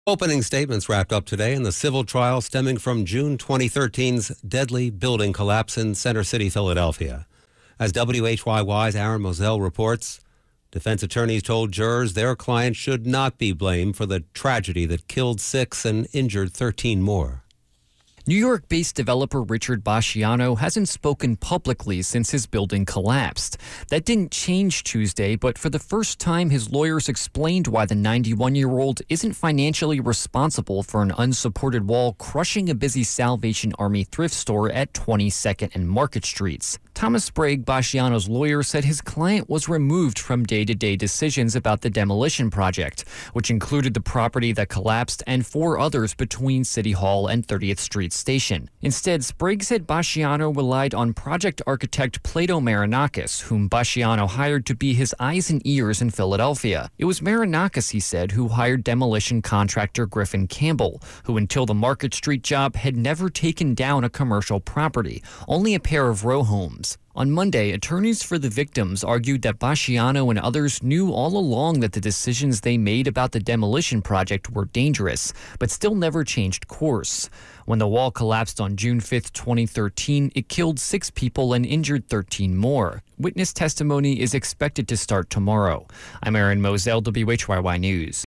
Opening statements wrapped up today in the civil trial stemming from June 2013's deadly building collapse in Center City, Philadelphia. As WHYY's Aaron Moselle reports, defense attorneys told jurors their client should not be blamed for the tragedy that killed 6 and injured 13 more. New York-based developer Richard Basciano hasn't spoken publicly since his building collapsed. That didn't change Tuesday, but for the first time, his lawyers explained why the 91-year-old isn't financially responsible for an unsupported wall crushing a busy Salvation Army thrift store at 22nd and Market Streets. Thomas Sprague, Basciano's lawyer, said his client was removed from day-to-day decisions about the demolition project, which included the property that collapsed and 4 others between City Hall and 30th Street Station. Instead, Sprague said Basciano relied on project architect Plato Marinakis, whom Basciano hired to be his eyes and ears in Philadelphia. It was Marinakis, he said, who hired demolition contractor Griffin Campbell, who until the Market Street job had never taken down a commercial property, only a pair of row homes. On Monday, attorneys for the victims argued that Basciano and others knew all along that the decisions they made about the demolition project were dangerous, but still never changed course. When the wall collapsed on June 5, 2013, it killed 6 people and injured 13 more. Witness testimony is expected to start tomorrow. I'm Aaron Moselle, WHYY News.